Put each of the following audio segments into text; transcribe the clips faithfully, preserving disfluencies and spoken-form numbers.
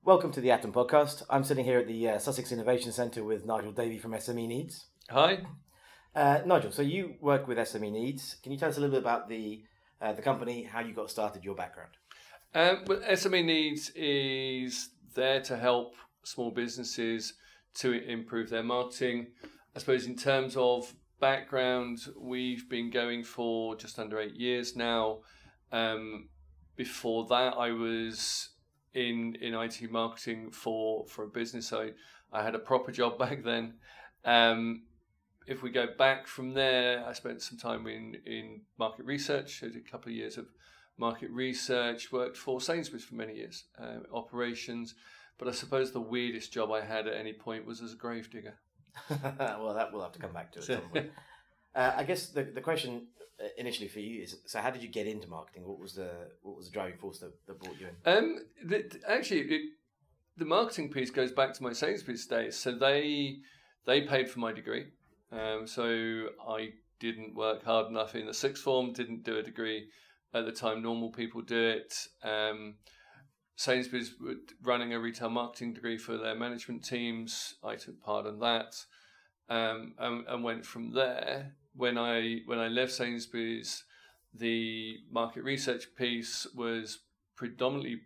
Welcome to the Atom Podcast. I'm sitting here at the uh, Sussex Innovation Centre with Nigel Davey from S M E Needs. Hi. Uh, Nigel, so you work with S M E Needs. Can you tell us a little bit about the uh, the company, how you got started, your background? Um, well, S M E Needs is there to help small businesses to improve their marketing. I suppose in terms of background, we've been going for just under eight years now. Um, before that, I was in in I T marketing for, for a business. I, I had a proper job back then. Um, if we go back from there, I spent some time in, in market research. I did a couple of years of market research, worked for Sainsbury's for many years, uh, operations. But I suppose the weirdest job I had at any point was as a gravedigger. Well, that we'll have to come back to at some point. uh, I guess the the question initially for you is, so how did you get into marketing? What was the what was the driving force that, that brought you in? Um, the, actually, it, the marketing piece goes back to my Sainsbury's days. So they they paid for my degree. Um, so I didn't work hard enough in the sixth form, didn't do a degree at the time normal people do it. Um, Sainsbury's were running a retail marketing degree for their management teams. I took part in that um, and, and went from there. When I when I left Sainsbury's, the market research piece was predominantly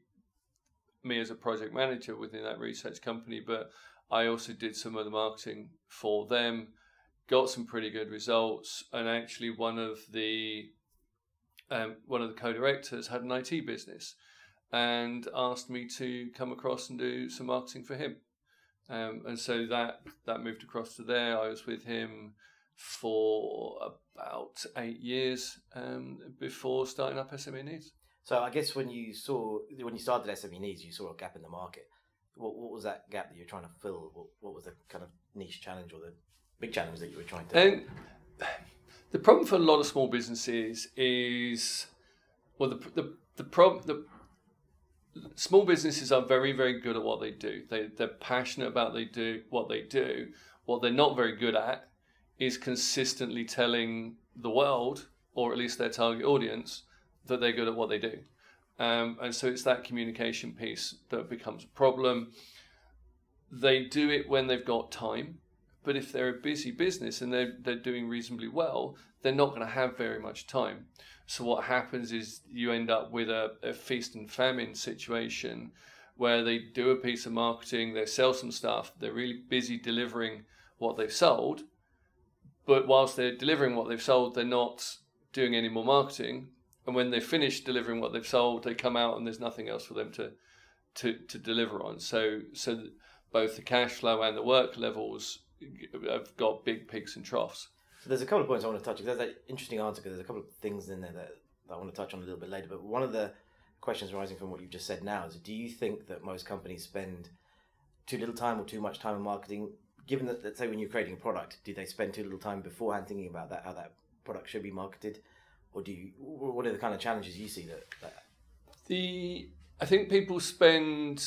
me as a project manager within that research company, but I also did some of the marketing for them, got some pretty good results, and actually one of the um, one of the co-directors had an I T business and asked me to come across and do some marketing for him. Um, and so that that moved across to there. I was with him for about eight years um, before starting up S M E Needs. So I guess when you saw when you started S M E Needs, you saw a gap in the market. What what was that gap that you're trying to fill? What, what was the kind of niche challenge or the big challenge that you were trying to? And the problem for a lot of small businesses is, well, the the the problem the small businesses are very very good at what they do. They they're passionate about they do what they do. What they're not very good at is consistently telling the world, or at least their target audience, that they're good at what they do. Um, and so it's that communication piece that becomes a problem. They do it when they've got time, but if they're a busy business and they're, they're doing reasonably well, they're not going to have very much time. So what happens is you end up with a, a feast and famine situation where they do a piece of marketing, they sell some stuff, they're really busy delivering what they've sold, but whilst they're delivering what they've sold, they're not doing any more marketing. And when they finish delivering what they've sold, they come out and there's nothing else for them to to, to deliver on. So so both the cash flow and the work levels have got big peaks and troughs. So there's a couple of points I want to touch on. There's that interesting answer because there's a couple of things in there that, that I want to touch on a little bit later. But one of the questions arising from what you've just said now is, do you think that most companies spend too little time or too much time in marketing? Given that, let's say, when you're creating a product, do they spend too little time beforehand thinking about that, how that product should be marketed? Or do you, what are the kind of challenges you see that, that... The I think people spend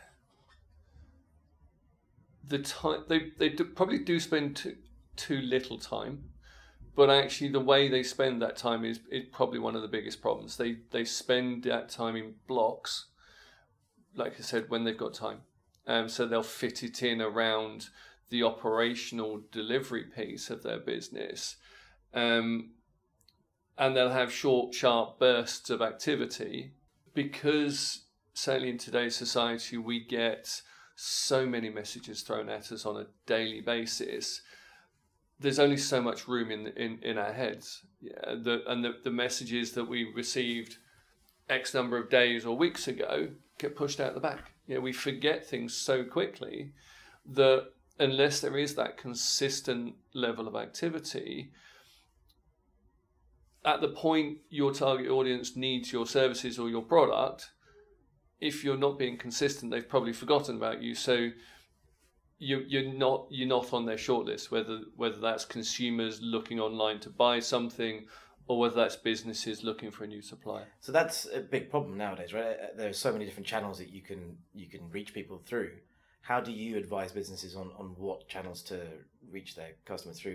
the time, they, they do, probably do spend too, too little time, but actually the way they spend that time is, is probably one of the biggest problems. They, they spend that time in blocks, like I said, when they've got time. Um, so they'll fit it in around the operational delivery piece of their business. Um, and they'll have short, sharp bursts of activity because certainly in today's society, we get so many messages thrown at us on a daily basis. There's only so much room in in, in our heads. Yeah, the, and the, the messages that we received X number of days or weeks ago get pushed out the back. You know, we forget things so quickly that unless there is that consistent level of activity, at the point your target audience needs your services or your product, if you're not being consistent, they've probably forgotten about you. So you, you're not you're not on their shortlist, whether whether that's consumers looking online to buy something or whether that's businesses looking for a new supplier. So that's a big problem nowadays, right? There are so many different channels that you can you can reach people through. How do you advise businesses on, on what channels to reach their customers through, and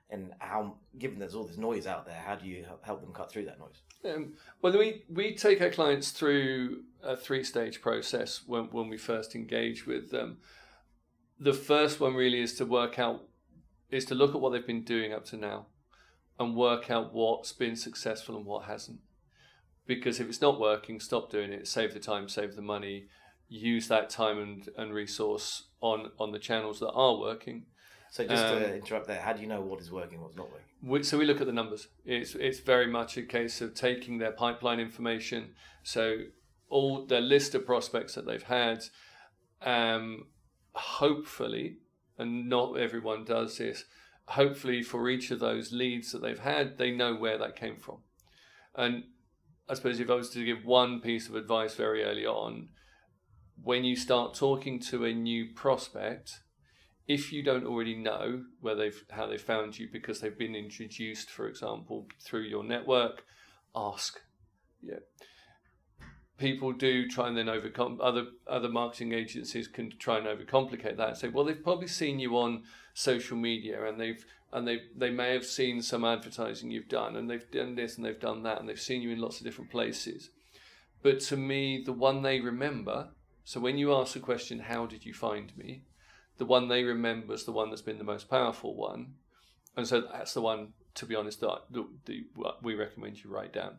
And how, given there's all this noise out there, how do you help them cut through that noise? Um, well, we, we take our clients through a three-stage process when, when we first engage with them. The first one really is to work out, is to look at what they've been doing up to now and work out what's been successful and what hasn't. Because if it's not working, stop doing it, save the time, save the money, use that time and, and resource on, on the channels that are working. So just um, to interrupt there, how do you know what is working, what's not working? We, so we look at the numbers. It's it's very much a case of taking their pipeline information, so all their list of prospects that they've had, um, hopefully, and not everyone does this, hopefully for each of those leads that they've had, they know where that came from. And I suppose if I was to give one piece of advice very early on, when you start talking to a new prospect, if you don't already know where they've how they found you because they've been introduced, for example, through your network, ask. Yeah, people do try and then overcome. Other other marketing agencies can try and overcomplicate that and say, well, they've probably seen you on social media, and they've and they they may have seen some advertising you've done, and they've done this and they've done that, and they've seen you in lots of different places. But to me, the one they remember. So when you ask the question, how did you find me? The one they remember is the one that's been the most powerful one. And so that's the one, to be honest, that we recommend you write down.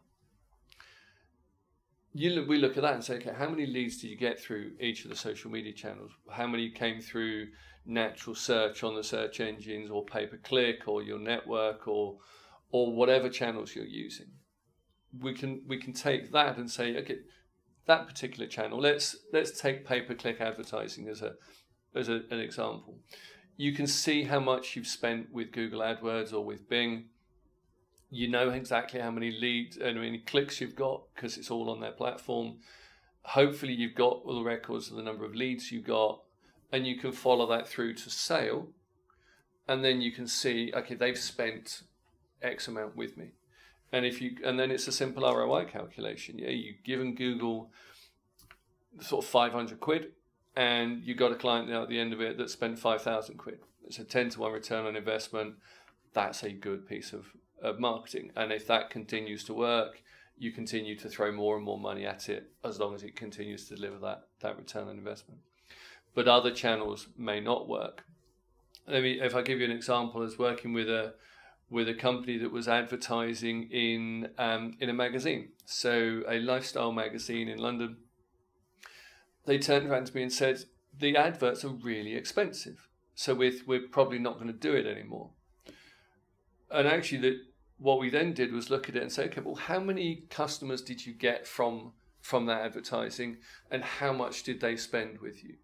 You look, we look at that and say, okay, how many leads did you get through each of the social media channels? How many came through natural search on the search engines, or pay-per-click, or your network, or or whatever channels you're using? We can we can take that and say, okay, that particular channel, let's let's take pay-per-click advertising as a as a, an example. You can see how much you've spent with Google AdWords or with Bing. You know exactly how many leads and how many clicks you've got because it's all on their platform. Hopefully you've got all the records of the number of leads you got, and you can follow that through to sale. And then you can see, okay, they've spent X amount with me. And if you and then it's a simple R O I calculation. Yeah, you've given Google sort of five hundred quid, and you got a client now at the end of it that spent five thousand quid. It's a ten to one return on investment. That's a good piece of, of marketing. And if that continues to work, you continue to throw more and more money at it as long as it continues to deliver that, that return on investment. But other channels may not work. Let me, if I give you an example, I was working with a with a company that was advertising in um, in a magazine, so a lifestyle magazine in London. They turned around to me and said, the adverts are really expensive, so we're, we're probably not going to do it anymore. And actually, the, what we then did was look at it and say, okay, well, how many customers did you get from, from that advertising, and how much did they spend with you?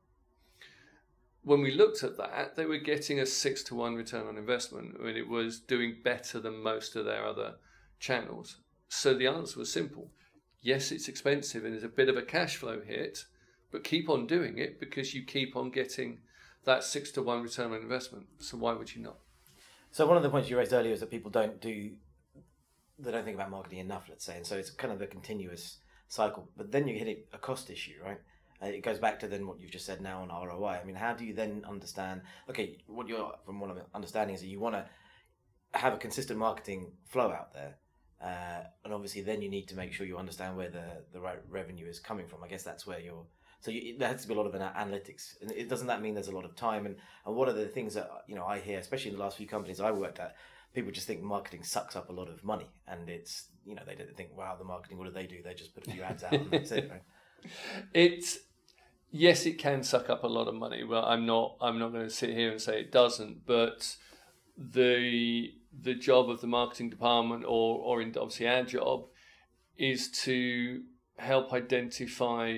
When we looked at that, they were getting a six to one return on investment. I mean, it was doing better than most of their other channels. So the answer was simple. Yes, it's expensive and there's a bit of a cash flow hit, but keep on doing it because you keep on getting that six to one return on investment. So why would you not? So one of the points you raised earlier is that people don't do, they don't think about marketing enough, let's say. And so it's kind of a continuous cycle, but then you hit a cost issue, right? Uh, it goes back to then what you've just said now on R O I. I mean, how do you then understand, okay, what you're, from what I'm understanding is that you want to have a consistent marketing flow out there. Uh, and obviously then you need to make sure you understand where the, the right revenue is coming from. I guess that's where you're, so you, there has to be a lot of analytics. And it doesn't that mean there's a lot of time? And, and what are the things that, you know, I hear, especially in the last few companies I worked at, people just think marketing sucks up a lot of money. And it's, you know, they don't think, wow, the marketing, what do they do? They just put a few ads out and that's it, right? It's, yes, it can suck up a lot of money. Well, I'm not, I'm not going to sit here and say it doesn't, but the, the job of the marketing department, or, or in obviously our job, is to help identify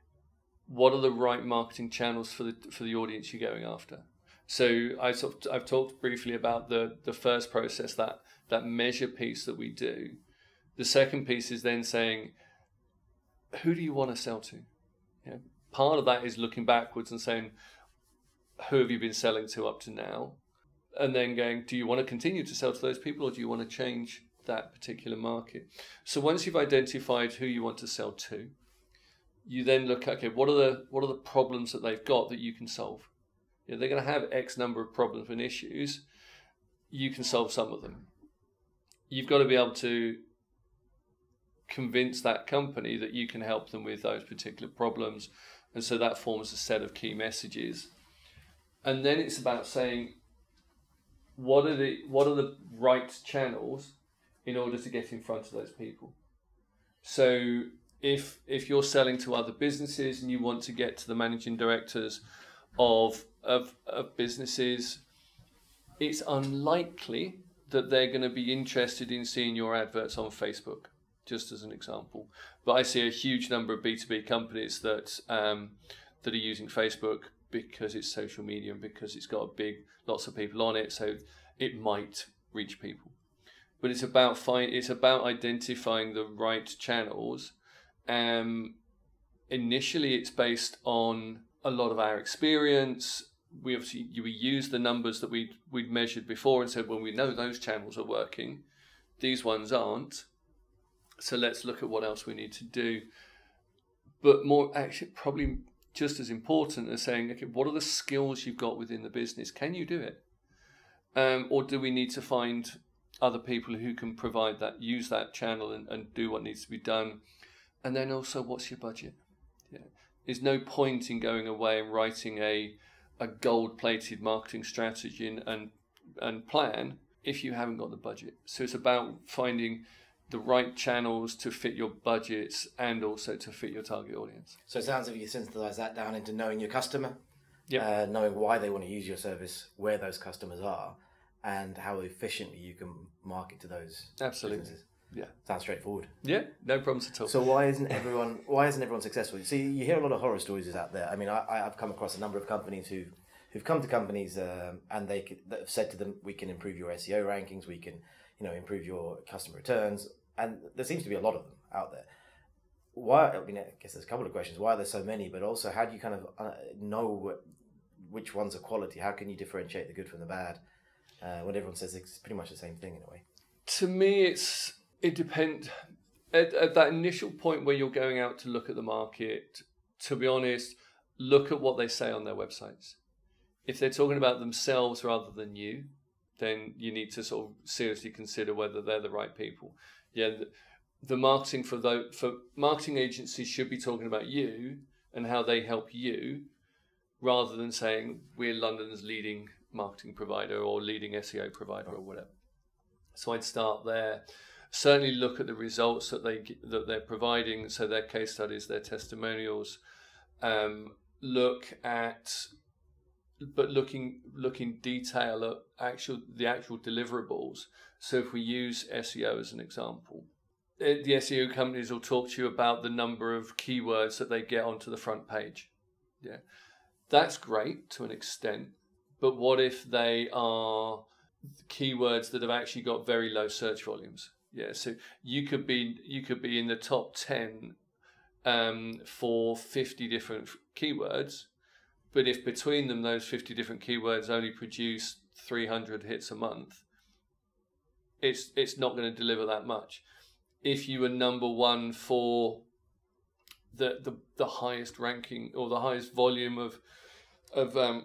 what are the right marketing channels for the for the audience you're going after. So I sort of, I've talked briefly about the the first process, that that measure piece that we do. The second piece is then saying, who do you want to sell to? You know, part of that is looking backwards and saying, who have you been selling to up to now? And then going, do you want to continue to sell to those people, or do you want to change that particular market? So once you've identified who you want to sell to, you then look, okay, what are the what are the problems that they've got that you can solve? You know, they're going to have X number of problems and issues. you can solve some of them. You've got to be able to convince that company that you can help them with those particular problems. And so that forms a set of key messages. And then it's about saying, what are the what are the right channels in order to get in front of those people? So if if you're selling to other businesses and you want to get to the managing directors of of, of businesses, it's unlikely that they're going to be interested in seeing your adverts on Facebook, just as an example. But I see a huge number of B two B companies that um, that are using Facebook because it's social media and because it's got a big, lots of people on it, so it might reach people. But it's about find, it's about identifying the right channels. Um, initially, it's based on a lot of our experience. We obviously we use the numbers that we we'd measured before and said, well, we know those channels are working, these ones aren't. So let's look at what else we need to do. But more actually, probably just as important as saying, okay, what are the skills you've got within the business? Can you do it? Um, or do we need to find other people who can provide that, use that channel and, and do what needs to be done? And then also, what's your budget? Yeah. There's no point in going away and writing a a gold-plated marketing strategy and, and and plan if you haven't got the budget. So it's about finding the right channels to fit your budgets and also to fit your target audience. So it sounds like you synthesize that down into knowing your customer, yep. uh, knowing why they want to use your service, where those customers are, and how efficiently you can market to those Absolutely. businesses. Yeah. Sounds straightforward. Yeah, no problems at all. So why isn't everyone why isn't everyone successful? See, you hear a lot of horror stories out there. I mean, I, I've come across a number of companies who who've come to companies um, and they could, that have said to them, we can improve your S E O rankings, we can, you know, improve your customer returns, and there seems to be a lot of them out there. Why? I mean, I guess there's a couple of questions. Why are there so many? But also, how do you kind of uh, know which ones are quality? How can you differentiate the good from the bad uh, when everyone says it's pretty much the same thing in a way? To me, it's it depends. At, at that initial point where you're going out to look at the market, to be honest, look at what they say on their websites. If they're talking about themselves rather than you, then you need to sort of seriously consider whether they're the right people. Yeah, the, the marketing for the, for marketing agencies should be talking about you and how they help you, rather than saying we're London's leading marketing provider or leading S E O provider or whatever. So I'd start there. Certainly look at the results that they that they're providing, so their case studies, their testimonials. Um, look at, but looking looking detail at actual the actual deliverables. So if we use S E O as an example, the S E O companies will talk to you about the number of keywords that they get onto the front page. Yeah, that's great to an extent, but what if they are keywords that have actually got very low search volumes? Yeah, so you could be you could be in the top ten um, for fifty different keywords, but if between them those fifty different keywords only produce three hundred hits a month, it's it's not going to deliver that much. If you were number one for the the, the highest ranking or the highest volume of of um,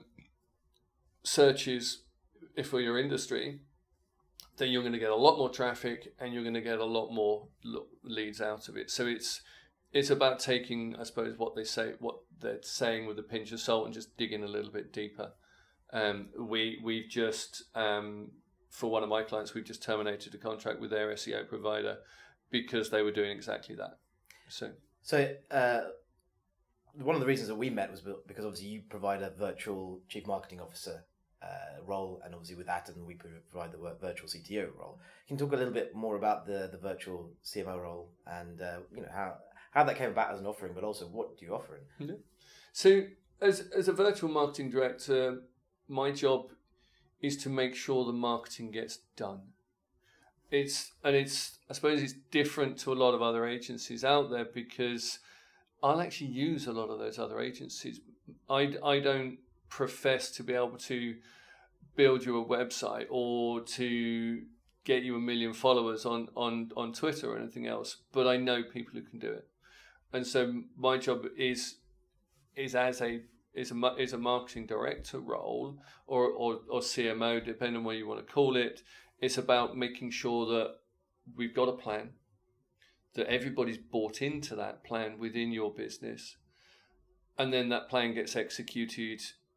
searches for your industry, then you're going to get a lot more traffic and you're going to get a lot more leads out of it. So it's it's about taking, I suppose, what they say, what they're saying with a pinch of salt and just digging a little bit deeper. Um, we we've just um, for one of my clients, we've just terminated a contract with their S E O provider because they were doing exactly that. So so uh, one of the reasons that we met was because obviously you provide a virtual chief marketing officer Uh, role, and obviously with that, and we provide the virtual C T O role. Can you talk a little bit more about the the virtual C M O role and uh, you know how how that came about as an offering, but also what do you offer? Yeah. So as as a virtual marketing director, my job is to make sure the marketing gets done. It's and it's I suppose it's different to a lot of other agencies out there because I'll actually use a lot of those other agencies. I I don't profess to be able to build you a website or to get you a million followers on, on, on Twitter or anything else, but I know people who can do it. And so my job is is as a is a is a marketing director role or, or or C M O, depending on what you want to call it. It's about making sure that we've got a plan, that everybody's bought into that plan within your business, and then that plan gets executed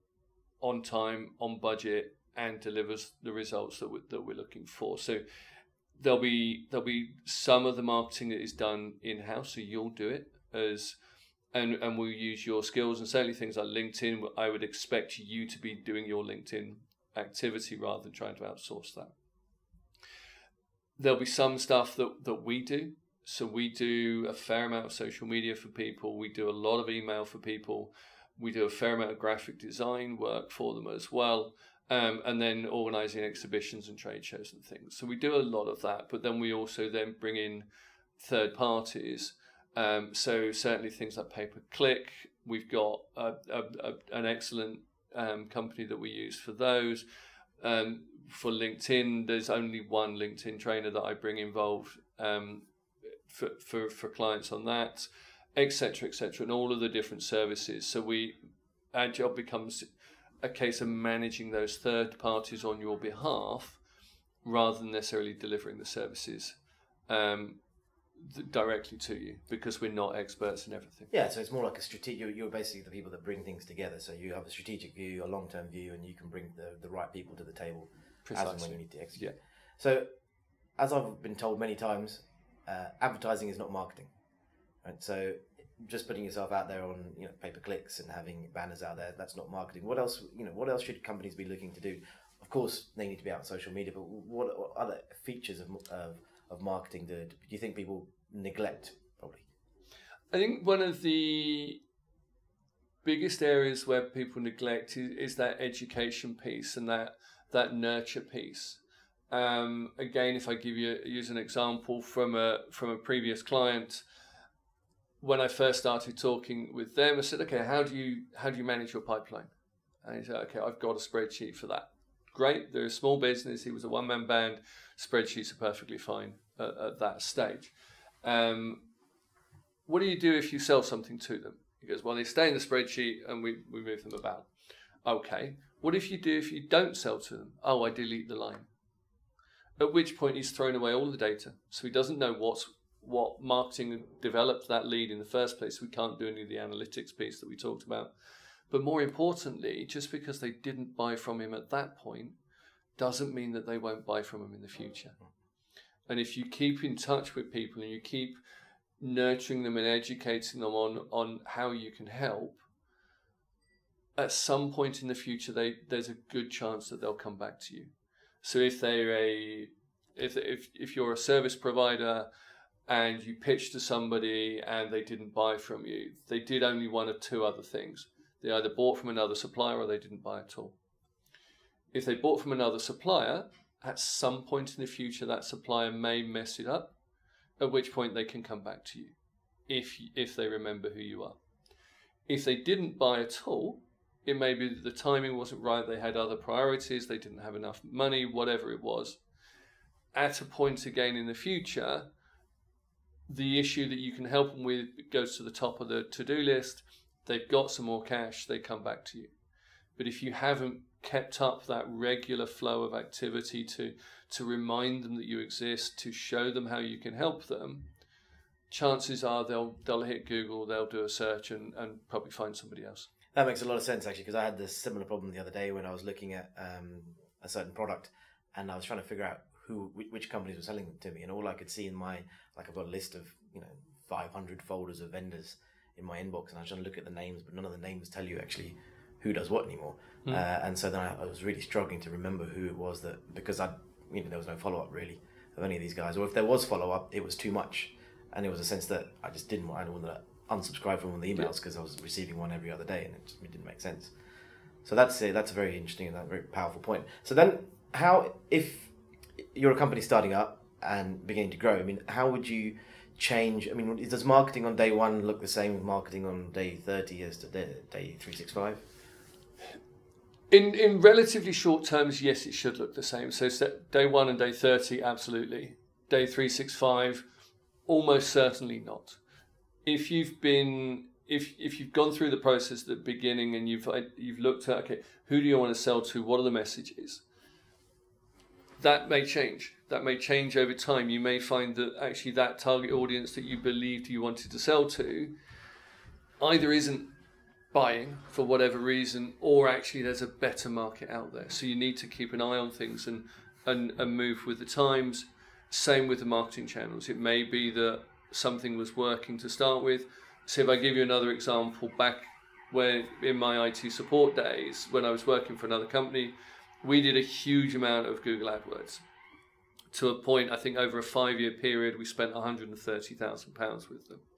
on time, on budget, and delivers the results that we're, that we're looking for. So there'll be there'll be some of the marketing that is done in-house, so you'll do it as. And, and we'll use your skills, and certainly things like LinkedIn, I would expect you to be doing your LinkedIn activity rather than trying to outsource that. There'll be some stuff that, that we do. So we do a fair amount of social media for people. We do a lot of email for people. We do a fair amount of graphic design work for them as well. Um, and then organising exhibitions and trade shows and things. So we do a lot of that, but then we also then bring in third parties. Um, so certainly things like pay-per-click, we've got a, a, a, an excellent um, company that we use for those. Um, for LinkedIn, there's only one LinkedIn trainer that I bring involved um, for, for, for clients on that, et cetera, et cetera, and all of the different services. So we, our job becomes a case of managing those third parties on your behalf rather than necessarily delivering the services. Um, directly to you, because we're not experts in everything. Yeah, so it's more like a strategic. You're, you're basically the people that bring things together. So you have a strategic view, a long-term view, and you can bring the, the right people to the table. Precisely. As and when you need to execute. Yeah. So, as I've been told many times, uh, advertising is not marketing. Right. So, just putting yourself out there on you know pay-per-clicks and having banners out there, that's not marketing. What else? You know, what else should companies be looking to do? Of course, they need to be out on social media, but what, what other features of of of marketing do, do you think people neglect? Probably. I think one of the biggest areas where people neglect is, is that education piece and that that nurture piece. Um, again, if I give you use an example from a from a previous client, when I first started talking with them, I said, "Okay, how do you how do you manage your pipeline?" And he said, "Okay, I've got a spreadsheet for that." Great, they're a small business. He was a one-man band. Spreadsheets are perfectly fine at, at that stage. Um, what do you do if you sell something to them? He goes, well, they stay in the spreadsheet and we, we move them about. Okay, what if you do if you don't sell to them? Oh, I delete the line. At which point he's thrown away all the data. So he doesn't know what's, what marketing developed that lead in the first place. We can't do any of the analytics piece that we talked about. But more importantly, just because they didn't buy from him at that point doesn't mean that they won't buy from him in the future. And if you keep in touch with people and you keep nurturing them and educating them on, on how you can help, at some point in the future, they, there's a good chance that they'll come back to you. So if they're a, if if if you're a service provider and you pitch to somebody and they didn't buy from you, they did only one of two other things. They either bought from another supplier or they didn't buy at all. If they bought from another supplier, at some point in the future, that supplier may mess it up, at which point they can come back to you, if if they remember who you are. If they didn't buy at all, it may be that the timing wasn't right, they had other priorities, they didn't have enough money, whatever it was. At a point again in the future, the issue that you can help them with goes to the top of the to-do list. They've got some more cash, they come back to you. But if you haven't kept up that regular flow of activity to to remind them that you exist, to show them how you can help them, chances are they'll they'll hit Google, they'll do a search and, and probably find somebody else. That makes a lot of sense, actually, because I had this similar problem the other day when I was looking at um, a certain product and I was trying to figure out who which companies were selling them to me, and all I could see in my, like I've got a list of, you know, five hundred folders of vendors in my inbox, and I was trying to look at the names, but none of the names tell you actually who does what anymore. Mm. Uh, and so then I, I was really struggling to remember who it was that, because I, you know, there was no follow-up really of any of these guys, or if there was follow-up, it was too much, and it was a sense that I just didn't want, I didn't want to unsubscribe from all the emails because yeah. I was receiving one every other day, and it, just, it didn't make sense. So that's a, that's a very interesting and a very powerful point. So then, how, if you're a company starting up and beginning to grow, I mean, how would you change? I mean, does marketing on day one look the same as marketing on day thirty as to day, day three sixty-five? In in relatively short terms, yes, it should look the same. So day one and day thirty, absolutely. Day three sixty-five, almost certainly not. If you've been if if you've gone through the process at the beginning and you've you've looked at, okay, who do you want to sell to? What are the messages? That may change. That may change over time. You may find that actually that target audience that you believed you wanted to sell to either isn't buying for whatever reason, or actually there's a better market out there. So you need to keep an eye on things and, and, and move with the times. Same with the marketing channels. It may be that something was working to start with. So if I give you another example, back when in my I T support days, when I was working for another company, we did a huge amount of Google AdWords. To a point, I think over a five-year period, we spent one hundred thirty thousand pounds with them.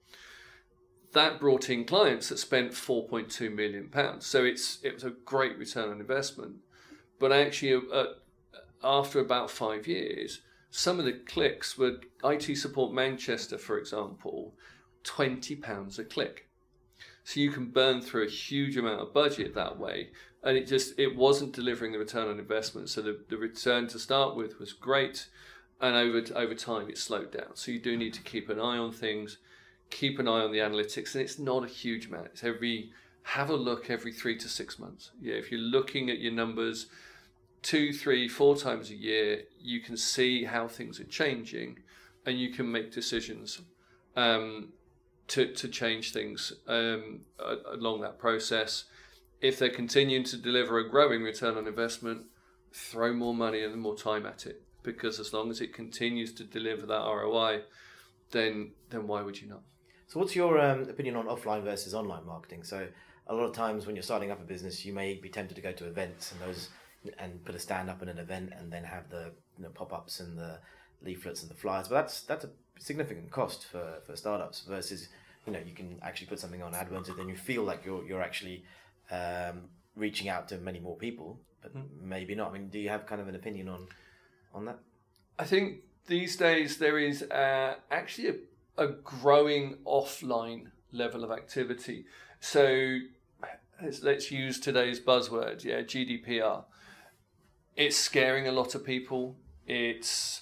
That brought in clients that spent four point two million pounds. So it's it was a great return on investment. But actually, uh, after about five years, some of the clicks were I T Support Manchester, for example, twenty pounds a click. So you can burn through a huge amount of budget that way. And it just, it wasn't delivering the return on investment. So the, the return to start with was great. And over over time, it slowed down. So you do need to keep an eye on things, keep an eye on the analytics. And it's not a huge amount. It's every, have a look every three to six months. Yeah, if you're looking at your numbers two, three, four times a year, you can see how things are changing and you can make decisions um, to, to change things um, along that process. If they're continuing to deliver a growing return on investment, throw more money and more time at it. Because as long as it continues to deliver that R O I, then then why would you not? So what's your um, opinion on offline versus online marketing? So a lot of times when you're starting up a business, you may be tempted to go to events and those and put a stand up in an event and then have the you know, pop-ups and the leaflets and the flyers. But that's that's a significant cost for, for startups versus, you know, you can actually put something on AdWords and then you feel like you're you're actually um, reaching out to many more people, but mm-hmm. maybe not. I mean, do you have kind of an opinion on on that? I think these days there is uh, actually a, a growing offline level of activity. So let's, let's use today's buzzword, yeah, G D P R. It's scaring a lot of people. It's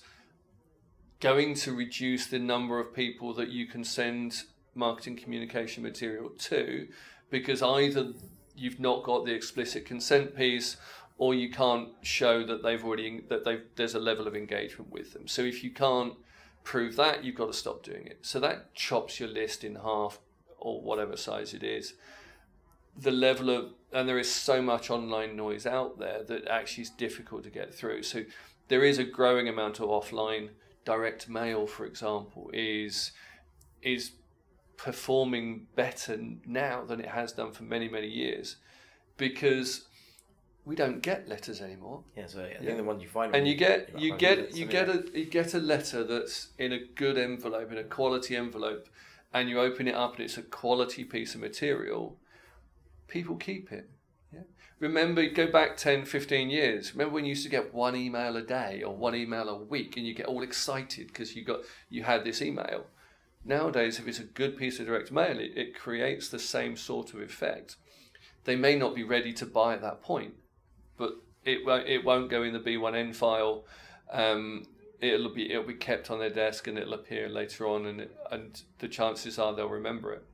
going to reduce the number of people that you can send marketing communication material to, because either you've not got the explicit consent piece, or you can't show that they've already that they've there's a level of engagement with them. So if you can't prove that, you've got to stop doing it. So that chops your list in half, or whatever size it is. The level of, and there is so much online noise out there that actually is difficult to get through. So there is a growing amount of offline. Direct mail, for example, is is performing better now than it has done for many, many years, because we don't get letters anymore. Yeah, so I think yeah. the one you find, and you get you get you get a you get a letter that's in a good envelope, in a quality envelope, and you open it up and it's a quality piece of material. People keep it. Yeah. Remember, go back ten, fifteen years. Remember when you used to get one email a day or one email a week, and you get all excited because you got you had this email. Nowadays, if it's a good piece of direct mail, it, it creates the same sort of effect. They may not be ready to buy at that point, but it won't, it won't go in the B one N file. Um, it'll be it'll be kept on their desk and it'll appear later on, and it, and the chances are they'll remember it.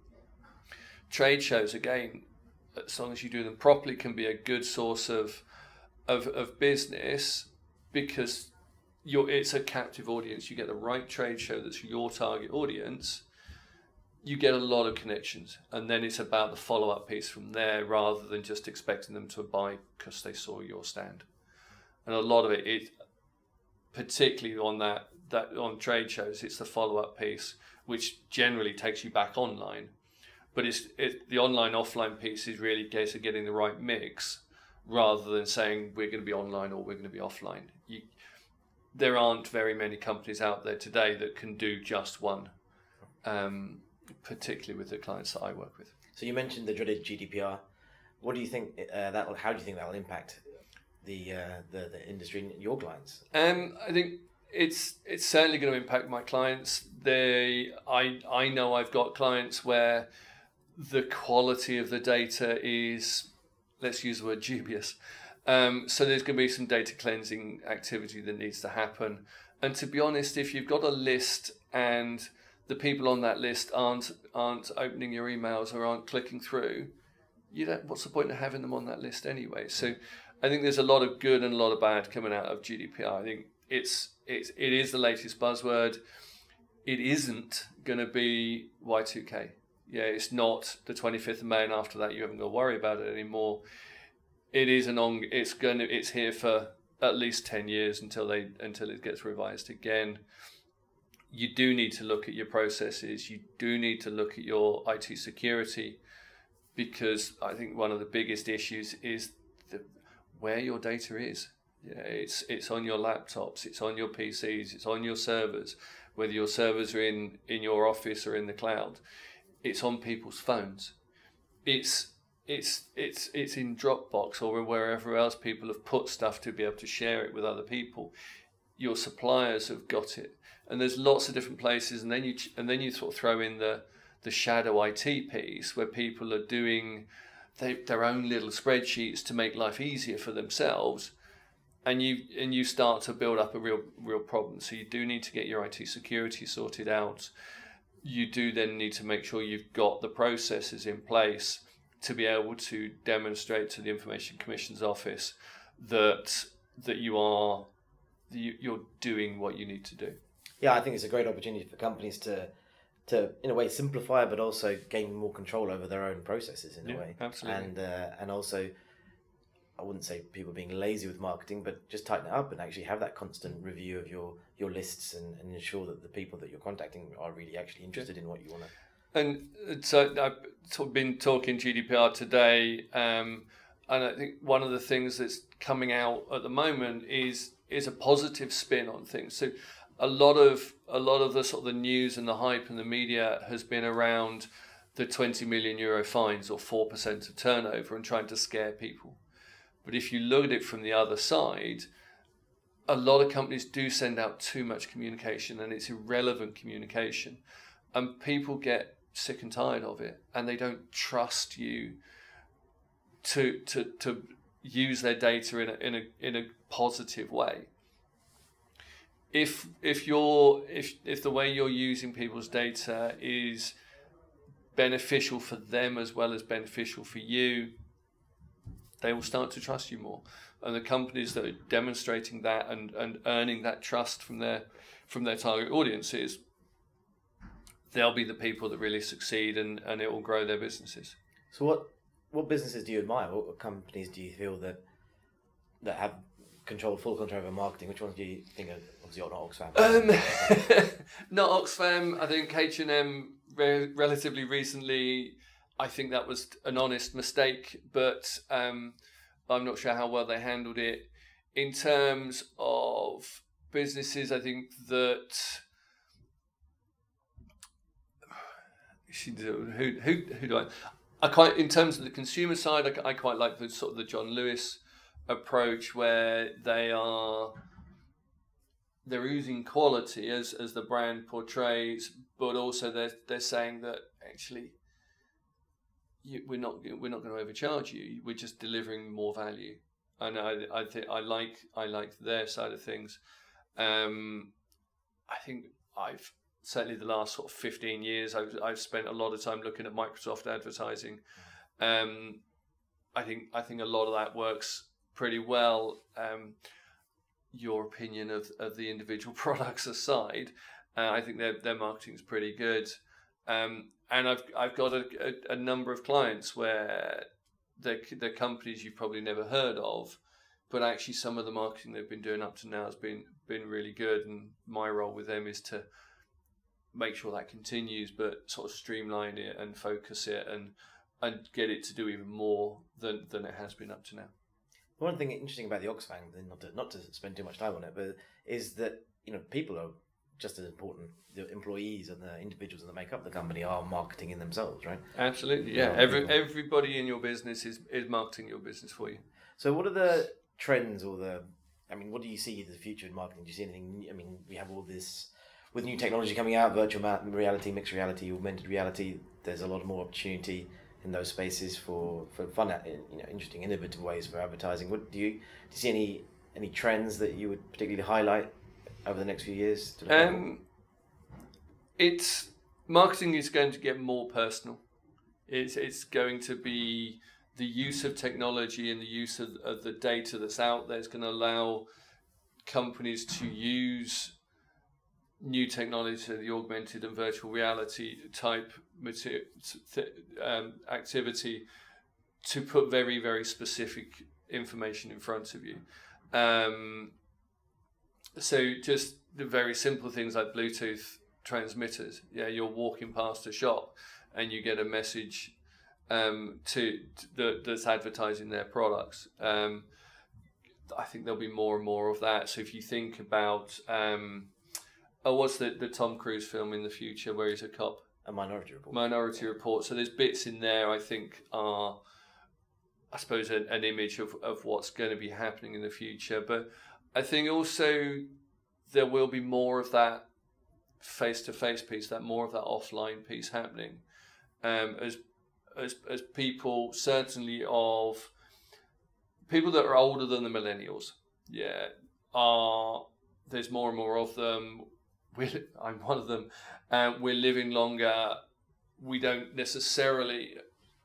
Trade shows, again, as long as you do them properly, can be a good source of of, of business, because you're, it's a captive audience. You get the right trade show that's your target audience, you get a lot of connections, and then it's about the follow-up piece from there, rather than just expecting them to buy because they saw your stand. And a lot of it, it particularly on that that on trade shows, it's the follow-up piece, which generally takes you back online. But it's it, the online-offline piece is really a case of getting the right mix, rather than saying we're going to be online or we're going to be offline. You, there aren't very many companies out there today that can do just one. Um, particularly with the clients that I work with. So you mentioned the dreaded G D P R. What do you think uh, that? How do you think that will impact the, uh, the the industry and your clients? Um, I think it's it's certainly going to impact my clients. They, I I know I've got clients where the quality of the data is, let's use the word dubious. Um, so there's going to be some data cleansing activity that needs to happen. And to be honest, if you've got a list and the people on that list aren't aren't opening your emails or aren't clicking through, you don't. What's the point of having them on that list anyway? So, I think there's a lot of good and a lot of bad coming out of G D P R. I think it's it's it is the latest buzzword. It isn't going to be Y two K. Yeah, it's not the twenty-fifth of May, and after that you haven't got to worry about it anymore. It is an on. It's going to. It's here for at least ten years until they until it gets revised again. You do need to look at your processes. You do need to look at your I T security, because I think one of the biggest issues is the, where your data is. Yeah, it's it's on your laptops, it's on your P Cs, it's on your servers. Whether your servers are in, in your office or in the cloud, it's on people's phones. It's it's it's it's in Dropbox or wherever else people have put stuff to be able to share it with other people. Your suppliers have got it, and there's lots of different places. And then you and then you sort of throw in the the shadow I T piece where people are doing they, their own little spreadsheets to make life easier for themselves. And you and you start to build up a real real problem. So you do need to get your I T security sorted out. You do then need to make sure you've got the processes in place to be able to demonstrate to the Information Commission's office that that you are you, you're doing what you need to do. Yeah, I think it's a great opportunity for companies to to in a way simplify, but also gain more control over their own processes in yeah, a way. Absolutely. And uh, and also, I wouldn't say people being lazy with marketing, but just tighten it up and actually have that constant review of your, your lists and, and ensure that the people that you're contacting are really actually interested in what you want to. And so I've been talking G D P R today, um, and I think one of the things that's coming out at the moment is is a positive spin on things. So a lot of a lot of the sort of the news and the hype and the media has been around the twenty million euro fines or four percent of turnover and trying to scare people. But if you look at it from the other side, a lot of companies do send out too much communication, and it's irrelevant communication. And people get sick and tired of it, and they don't trust you to to to use their data in a in a in a positive way. If if you're if if the way you're using people's data is beneficial for them as well as beneficial for you, they will start to trust you more. And the companies that are demonstrating that and, and earning that trust from their from their target audiences, they'll be the people that really succeed, and, and it will grow their businesses. So what what businesses do you admire? What companies do you feel that that have control, full control over marketing? Which ones do you think are obviously not Oxfam? Um, not Oxfam. I think H and M re- relatively recently. I think that was an honest mistake, but um, I'm not sure how well they handled it. In terms of businesses, I think that who who who do I? I quite in terms of the consumer side, I, I quite like the sort of the John Lewis approach, where they are they're using quality as as the brand portrays, but also they're they're saying that actually. You, we're not we're not going to overcharge you. We're just delivering more value, and I I think I like I like their side of things. Um, I think I've certainly the last sort of fifteen years I've I've spent a lot of time looking at Microsoft advertising. Um, I think I think a lot of that works pretty well. Um, your opinion of, of the individual products aside, uh, I think their their marketing is pretty good. Um, and I've I've got a, a, a number of clients where they're, they're companies you've probably never heard of, but actually some of the marketing they've been doing up to now has been been really good. And my role with them is to make sure that continues, but sort of streamline it and focus it and and get it to do even more than, than it has been up to now. One thing interesting about the Oxfam, not to not to spend too much time on it, but is that you know people are just as important. The employees and the individuals that make up the company are marketing in themselves, right? Absolutely, yeah. Every everybody in your business is, is marketing your business for you. So, what are the trends or the? I mean, what do you see as the future in marketing? Do you see anything? I mean, we have all this with new technology coming out, virtual reality, mixed reality, augmented reality. There's a lot more opportunity in those spaces for, for fun, you know, interesting, innovative ways for advertising. What do you do? You see any any trends that you would particularly highlight over the next few years? To look um, it's marketing is going to get more personal. It's it's going to be the use of technology and the use of, of the data that's out there is going to allow companies to use new technology, the augmented and virtual reality type material, um, activity, to put very, very specific information in front of you. Um, so just the very simple things like Bluetooth transmitters. Yeah, you're walking past a shop and you get a message um, to, to the, that's advertising their products. Um, I think there'll be more and more of that. So if you think about, um, oh, what's the, the Tom Cruise film in the future where he's a cop? A Minority Report. Minority Report. So there's bits in there I think are, I suppose, an, an image of, of what's going to be happening in the future. But I think also there will be more of that face-to-face piece, that more of that offline piece happening. Um, as as as people, certainly of people that are older than the millennials, yeah, are there's more and more of them. We're, I'm one of them. Uh, we're living longer. We don't necessarily,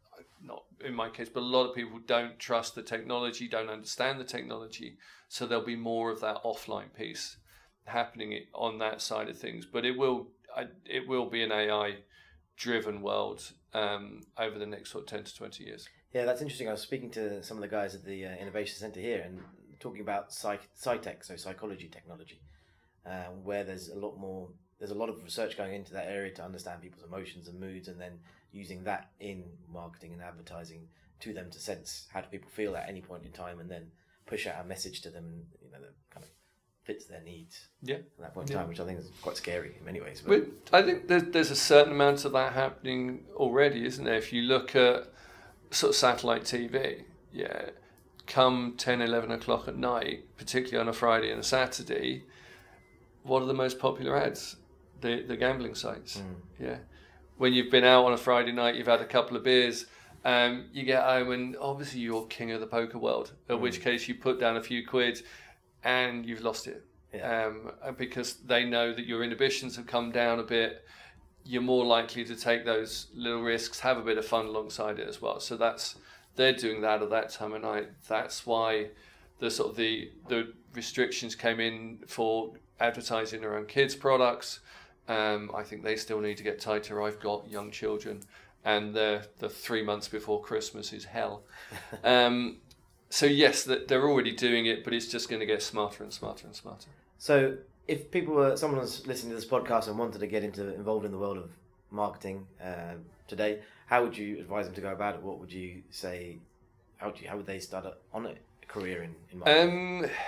not in my case, but a lot of people don't trust the technology, don't understand the technology. So there'll be more of that offline piece happening on that side of things. But it will, it will be an A I-driven world um, over the next sort of ten to twenty years. Yeah, that's interesting. I was speaking to some of the guys at the uh, Innovation Centre here and talking about psych, psytech, so psychology technology. Uh, where there's a lot more, there's a lot of research going into that area to understand people's emotions and moods, and then using that in marketing and advertising to them to sense how do people feel at any point in time, and then push out a message to them, you know, that kind of fits their needs. Yeah, at that point in yeah. time, which I think is quite scary in many ways. But I think there's there's a certain amount of that happening already, isn't there? If you look at sort of satellite T V, yeah, come ten, eleven o'clock at night, particularly on a Friday and a Saturday. What are the most popular ads? The the gambling sites. Mm. Yeah. When you've been out on a Friday night, you've had a couple of beers, um, you get home and obviously you're king of the poker world, in mm. which case you put down a few quid and you've lost it. Yeah. Um, because they know that your inhibitions have come down a bit. You're more likely to take those little risks, have a bit of fun alongside it as well. So that's, they're doing that at that time of night. That's why the sort of the, the restrictions came in for advertising around kids' products. Um, I think they still need to get tighter. I've got young children, and the the three months before Christmas is hell. um, so yes, they're already doing it, but it's just going to get smarter and smarter and smarter. So if people were, someone was listening to this podcast and wanted to get into involved in the world of marketing uh, today, how would you advise them to go about it? What would you say? How would you, how would they start on a career in, in marketing? Um,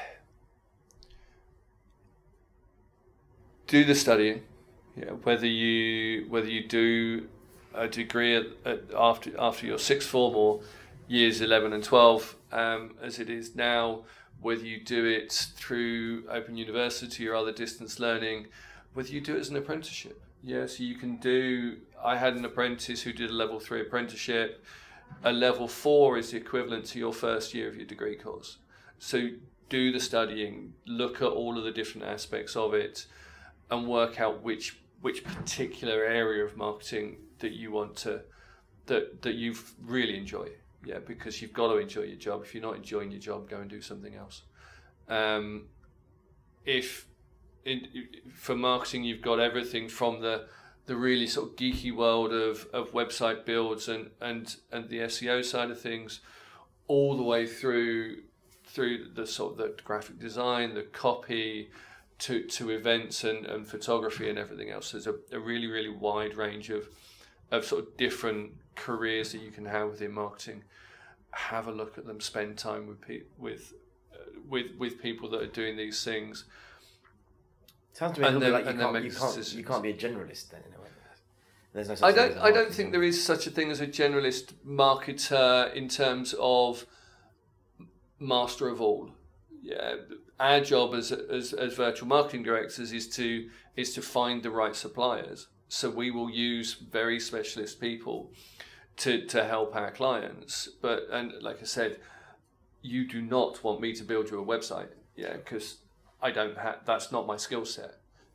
do the studying. Yeah, whether you whether you do a degree at, at after after your sixth form or years eleven and twelve, um, as it is now, whether you do it through Open University or other distance learning, whether you do it as an apprenticeship. Yeah, so you can do. I had an apprentice who did a level three apprenticeship. A level four is the equivalent to your first year of your degree course. So do the studying, look at all of the different aspects of it, and work out which which particular area of marketing that you want to, that that you really enjoy. Yeah, because you've got to enjoy your job. If you're not enjoying your job, go and do something else. Um, if in, for marketing, you've got everything from the the really sort of geeky world of, of website builds and, and, and the S E O side of things, all the way through through the sort of the graphic design, the copy, to, to events and, and photography and everything else. There's a, a really, really wide range of of sort of different careers that you can have within marketing. Have a look at them, spend time with pe- with uh, with with people that are doing these things. Sounds to me a little bit like you can't, you, can't, you can't be a generalist then in a way. There's no such I don't. thing as a I don't think there is such a thing as a generalist marketer in terms of master of all. Yeah, our job as as as virtual marketing directors is to is to find the right suppliers. So we will use very specialist people to to help our clients. But and like I said, you do not want me to build you a website. Yeah, because I don't have. That's not my skill set.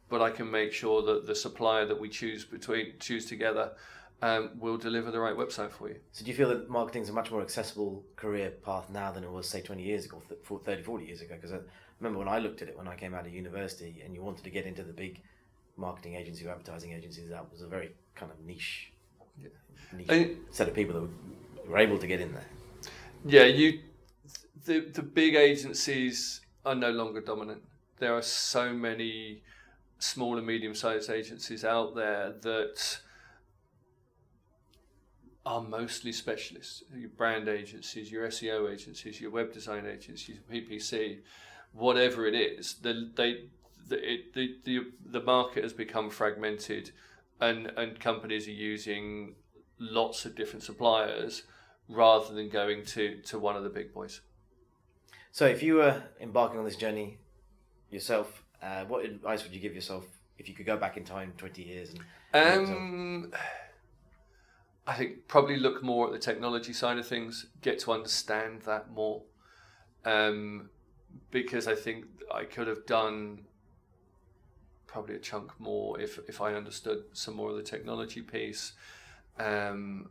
but I can make sure that the supplier that we choose between choose together um, will deliver the right website for you. So do you feel that marketing is a much more accessible career path now than it was, say, twenty years ago, thirty, forty years ago? Because I remember when I looked at it when I came out of university and you wanted to get into the big marketing agency or advertising agencies, that was a very kind of niche, yeah. niche I, set of people that were, were able to get in there. Yeah, you. The the big agencies are no longer dominant. There are so many small and medium-sized agencies out there that are mostly specialists. Your brand agencies, your S E O agencies, your web design agencies, P P C, whatever it is. The they the it, the, the the market has become fragmented, and and companies are using lots of different suppliers rather than going to to one of the big boys. So if you were embarking on this journey yourself, uh, what advice would you give yourself if you could go back in time twenty years? And um, I think probably look more at the technology side of things, get to understand that more, um, because I think I could have done probably a chunk more if if I understood some more of the technology piece. Um,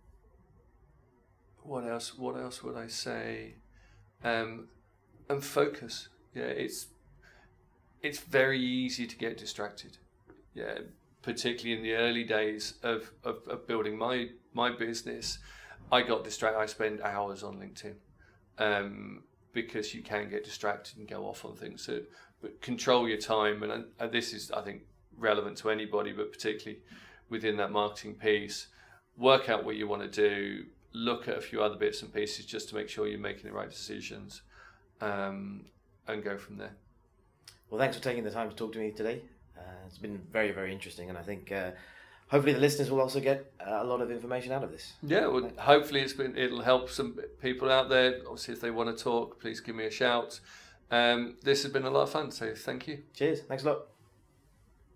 what else? What else would I say? Um, and focus. Yeah, it's it's very easy to get distracted. Yeah, particularly in the early days of, of, of building my my business, I got distracted. I spend hours on LinkedIn um, because you can get distracted and go off on things. So, but control your time, and, and this is, I think, relevant to anybody, but particularly within that marketing piece. Work out what you want to do. Look at a few other bits and pieces just to make sure you're making the right decisions, um, and go from there. Well, thanks for taking the time to talk to me today. Uh, it's been very, very interesting, and I think uh, hopefully the listeners will also get uh, a lot of information out of this. Yeah, well, hopefully it's been it'll help some people out there. Obviously, if they want to talk, please give me a shout. Um, this has been a lot of fun, so thank you. Cheers. Thanks a lot.